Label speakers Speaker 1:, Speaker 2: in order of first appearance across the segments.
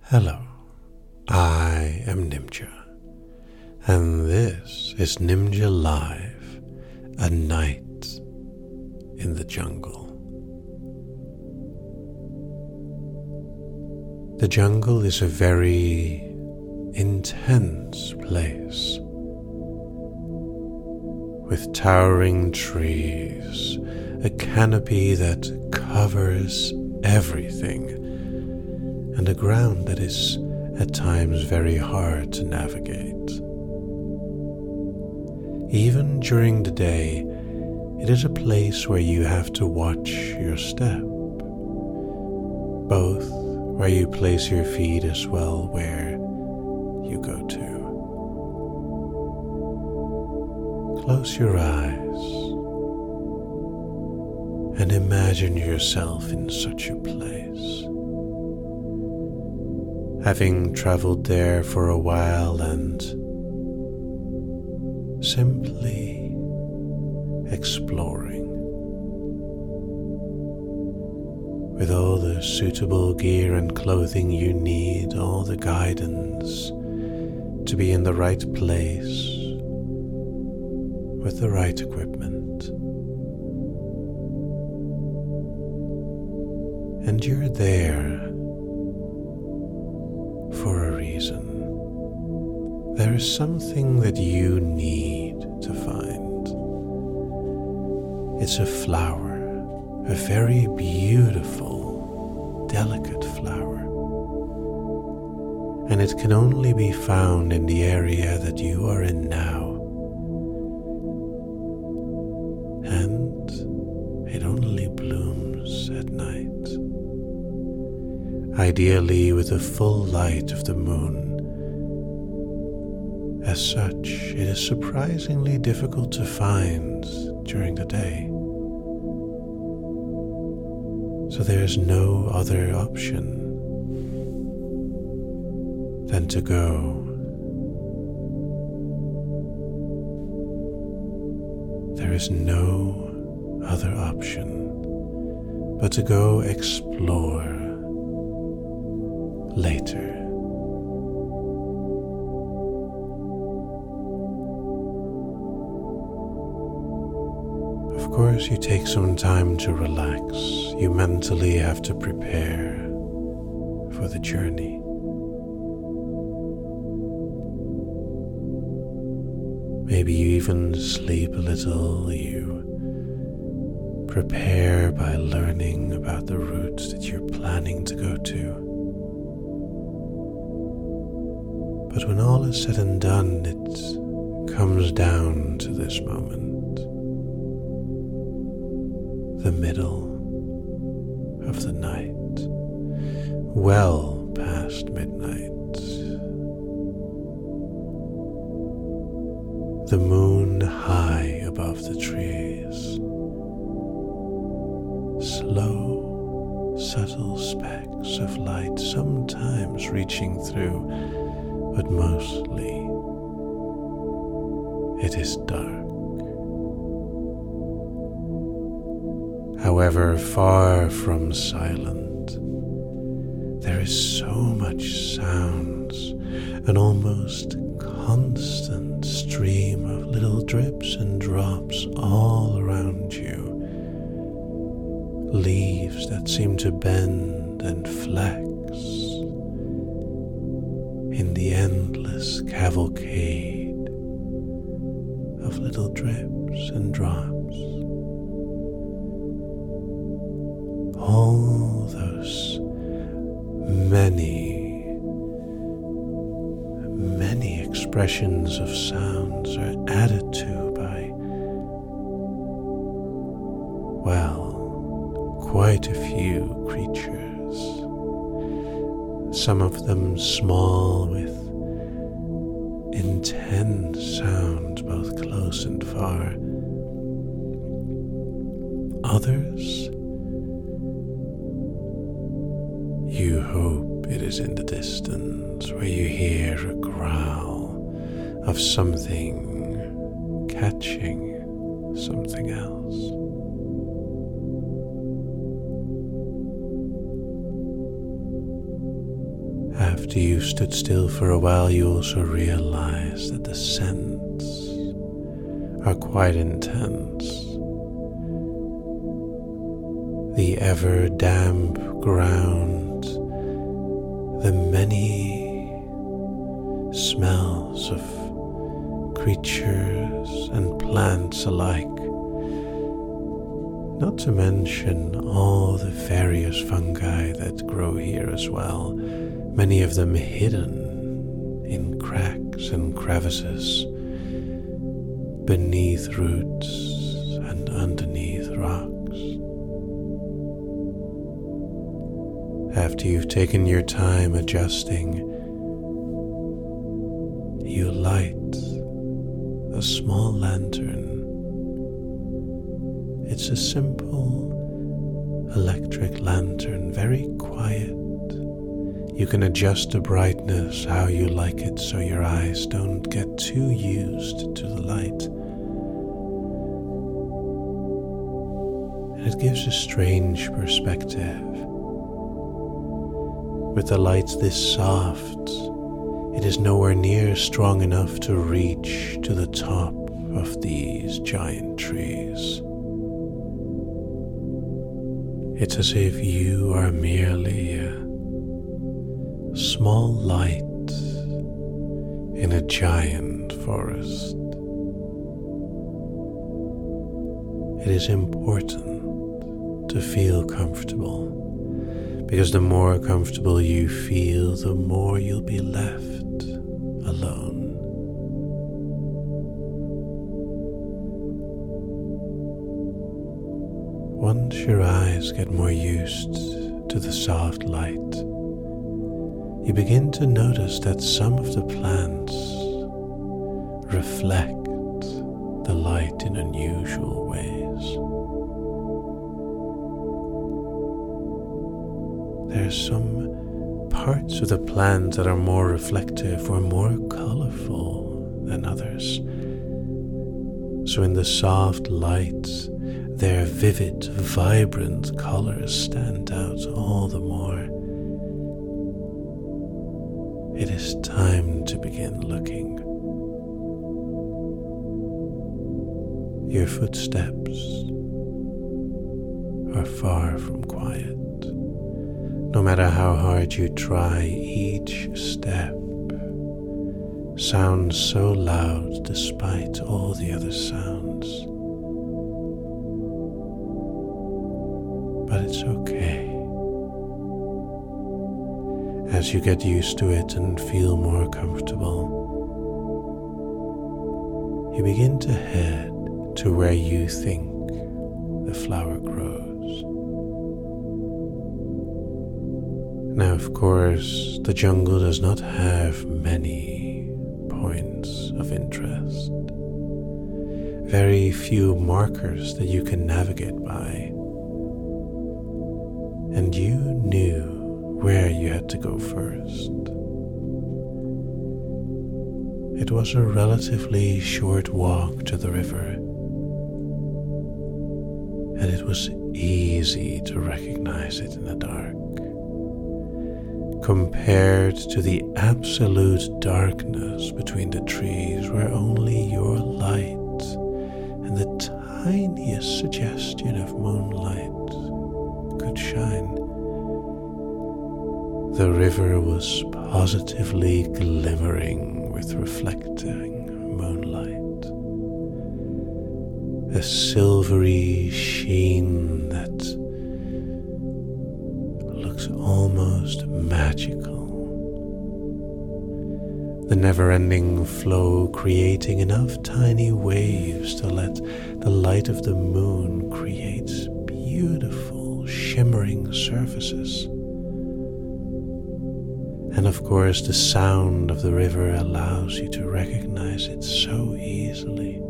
Speaker 1: Hello, I am Nimja, and this is Nimja Live, a night in the jungle. The jungle is a very intense place, with towering trees, a canopy that covers everything, and a ground that is at times very hard to navigate. Even during the day, it is a place where you have to watch your step, both where you place your feet as well where you go to. Close your eyes and imagine yourself in such a place, having traveled there for a while and simply exploring with all the suitable gear and clothing you need, all the guidance to be in the right place with the right equipment. And you're there for a reason. There is something that you need to find. It's a flower, a very beautiful, delicate flower. And it can only be found in the area that you are in now. And it only blooms at night. Ideally with the full light of the moon. As such, it is surprisingly difficult to find during the day. So there is no other option than to go. There is no other option but to go explore later. Of course, you take some time to relax. You mentally have to prepare for the journey. Maybe you even sleep a little. You prepare by learning about the routes that you're planning to go to. But when all is said and done, it comes down to this moment, the middle of the night, well past midnight. The moon high above the trees, slow, subtle specks of light sometimes reaching through, but mostly it is dark. However, far from silent, there is so much sounds, an almost constant stream of little drips and drops all around you, leaves that seem to bend and flex in the endless cavalcade of little drips and drops. All those many expressions of sounds are added to by, well, quite a few creatures. Some of them small with intense sound both close and far. Others, you hope it is in the distance where you hear a growl of something catching something else. After you've stood still for a while, you also realize that the scents are quite intense. The ever damp ground, the many smells of creatures and plants alike, not to mention all the various fungi that grow here as well, many of them hidden in cracks and crevices, beneath roots and underneath rocks. After you've taken your time adjusting, you light a small lantern. It's a simple electric lantern, very quiet. You can adjust the brightness how you like it so your eyes don't get too used to the light. And it gives a strange perspective. With the lights this soft, it is nowhere near strong enough to reach to the top of these giant trees. It's as if you are merely a small light in a giant forest. It is important to feel comfortable, because the more comfortable you feel, the more you'll be left alone. Once your eyes get more used to the soft light, you begin to notice that some of the plants reflect the light in unusual ways. There are some parts of the plant that are more reflective or more colorful than others. So in the soft light, their vivid, vibrant colors stand out all the more. It is time to begin looking. Your footsteps are far from quiet. No matter how hard you try, each step sounds so loud despite all the other sounds. But it's okay. As you get used to it and feel more comfortable, you begin to head to where you think the flower grows. Now, of course, the jungle does not have many points of interest. Very few markers that you can navigate by. And you knew where you had to go first. It was a relatively short walk to the river, and it was easy to recognize it in the dark. Compared to the absolute darkness between the trees where only your light and the tiniest suggestion of moonlight could shine, the river was positively glimmering with reflecting moonlight. A silvery sheen that looks almost magical. The never-ending flow creating enough tiny waves to let the light of the moon create beautiful shimmering surfaces. And of course, the sound of the river allows you to recognize it so easily.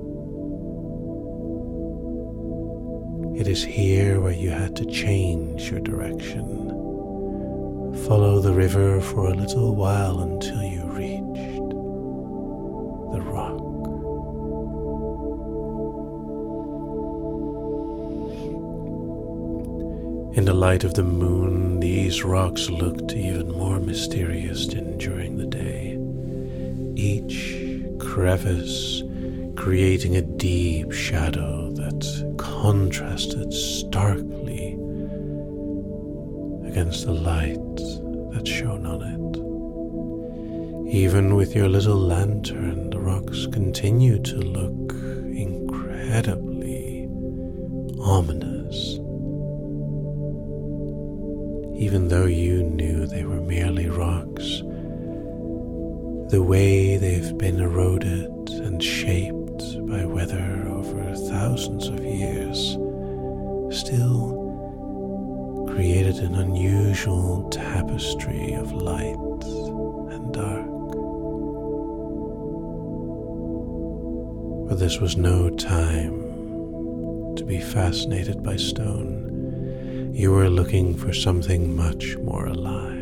Speaker 1: It is here where you had to change your direction. Follow the river for a little while until you reached the rock. In the light of the moon, these rocks looked even more mysterious than during the day, each crevice creating a deep shadow that contrasted starkly against the light that shone on it. Even with your little lantern, the rocks continued to look incredibly ominous, even though you knew they were merely rocks. The way they've been eroded and shaped by weather over thousands of years still created an unusual tapestry of light and dark. But this was no time to be fascinated by stone. You were looking for something much more alive.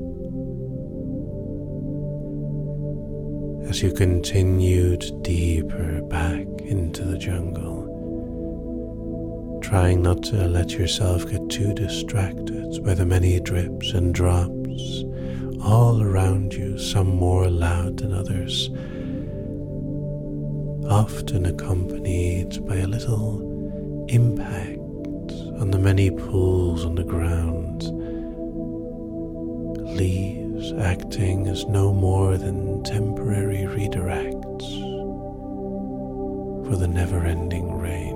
Speaker 1: As you continued deeper back into the jungle, trying not to let yourself get too distracted by the many drips and drops all around you, some more loud than others, often accompanied by a little impact on the many pools on the ground, leaves acting as no more than temporary redirects for the never-ending rain.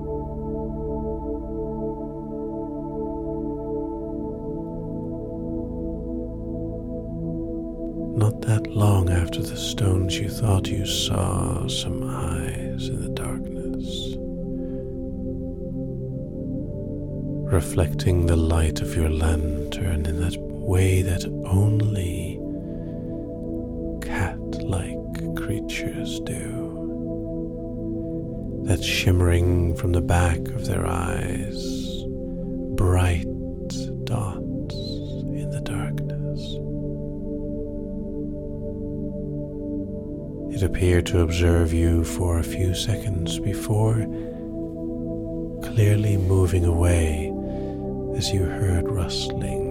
Speaker 1: Not that long after the stones, you thought you saw some eyes in the darkness, reflecting the light of your lantern in that way that only cat-like creatures do. That shimmering from the back of their eyes, bright dots in the darkness. It appeared to observe you for a few seconds before clearly moving away as you heard rustling.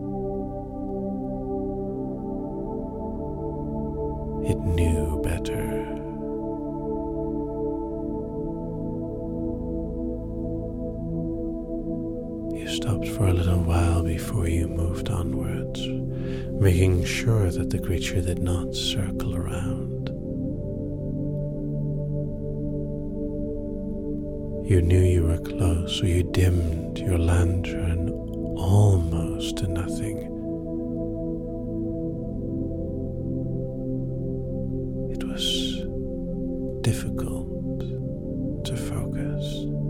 Speaker 1: It knew better. You stopped for a little while before you moved onwards, making sure that the creature did not circle around. You knew you were close, so you dimmed your lantern almost to nothing. It was difficult to focus.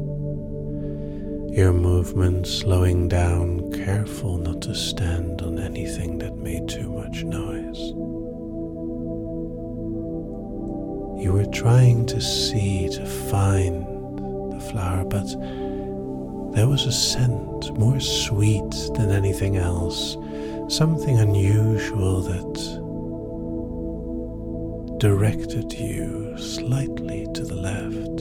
Speaker 1: Your movement slowing down, careful not to stand on anything that made too much noise. You were trying to see, to find the flower, but there was a scent more sweet than anything else, something unusual that directed you slightly to the left.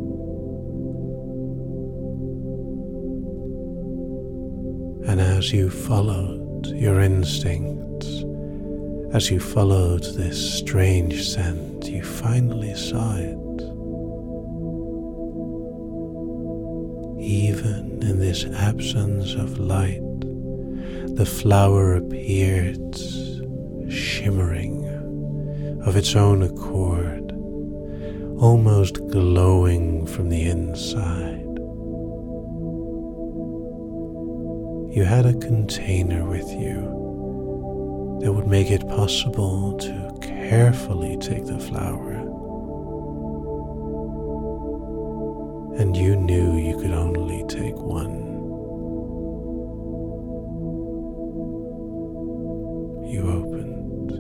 Speaker 1: And as you followed your instincts, as you followed this strange scent, you finally saw it. Even in this absence of light, the flower appeared shimmering of its own accord, almost glowing from the inside. You had a container with you that would make it possible to carefully take the flower. And you knew you could only take one. You opened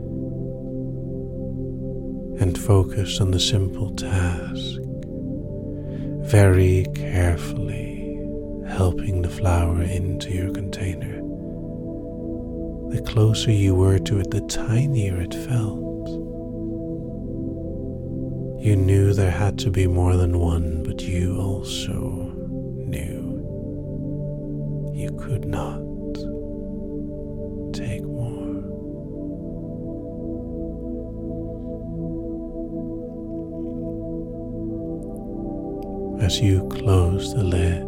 Speaker 1: and focused on the simple task, very carefully helping the flower into your container. The closer you were to it, the tinier it felt. You knew there had to be more than one, but you also knew you could not take more. As you close the lid,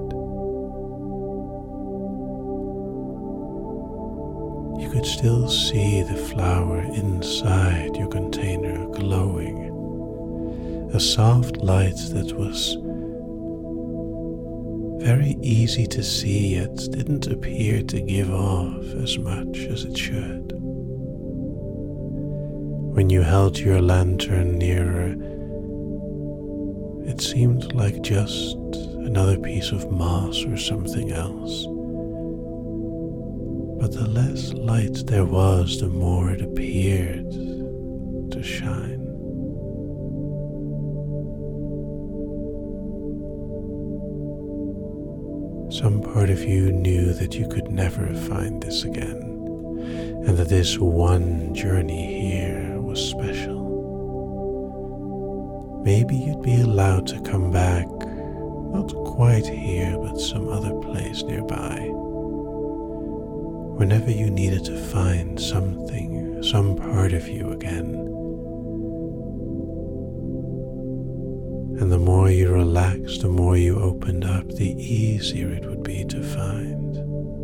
Speaker 1: you could still see the flower inside your container glowing, a soft light that was very easy to see yet didn't appear to give off as much as it should. When you held your lantern nearer, it seemed like just another piece of moss or something else. But the less light there was, the more it appeared to shine. Some part of you knew that you could never find this again, and that this one journey here was special. Maybe you'd be allowed to come back, not quite here, but some other place nearby, whenever you needed to find something, some part of you again. And the more you relaxed, the more you opened up, the easier it would be to find.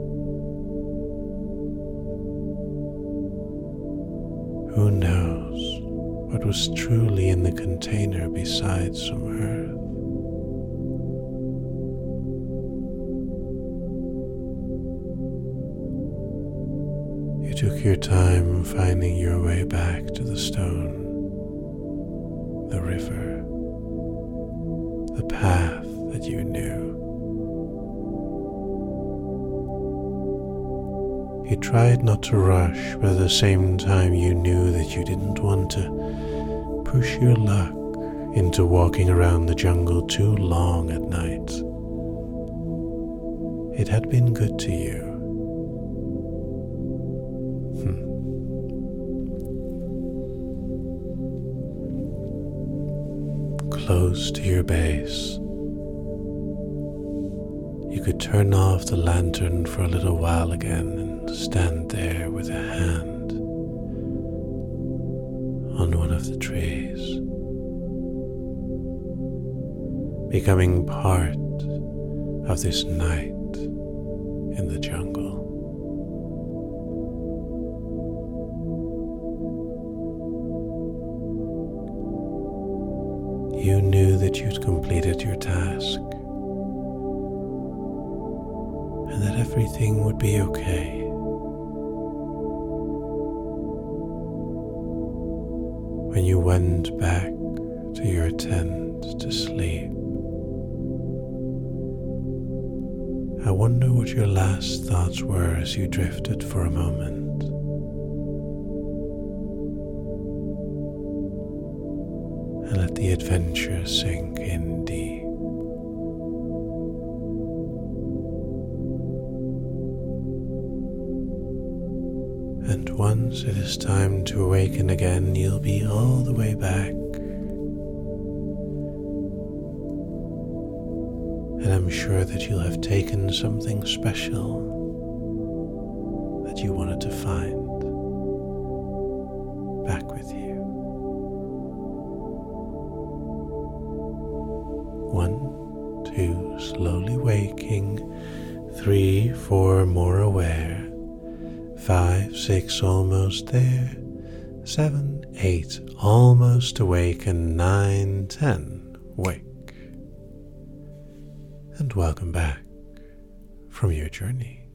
Speaker 1: Who knows what was truly in the container besides some earth? You took your time finding your way back to the stone, the river, the path that you knew. You tried not to rush, but at the same time you knew that you didn't want to push your luck into walking around the jungle too long at night. It had been good to you. Close to your base, you could turn off the lantern for a little while again and stand there with a hand on one of the trees, becoming part of this night in the jungle. You knew that you'd completed your task and that everything would be okay. When you went back to your tent to sleep, I wonder what your last thoughts were as you drifted for a moment. And let the adventure sink in deep. And once it is time to awaken again, you'll be all the way back. And I'm sure that you'll have taken something special that you wanted to find back with you. 1, 2, slowly waking. 3, 4, more aware. 5, 6, almost there. 7, 8, almost awake. And 9, 10, wake. And welcome back from your journey.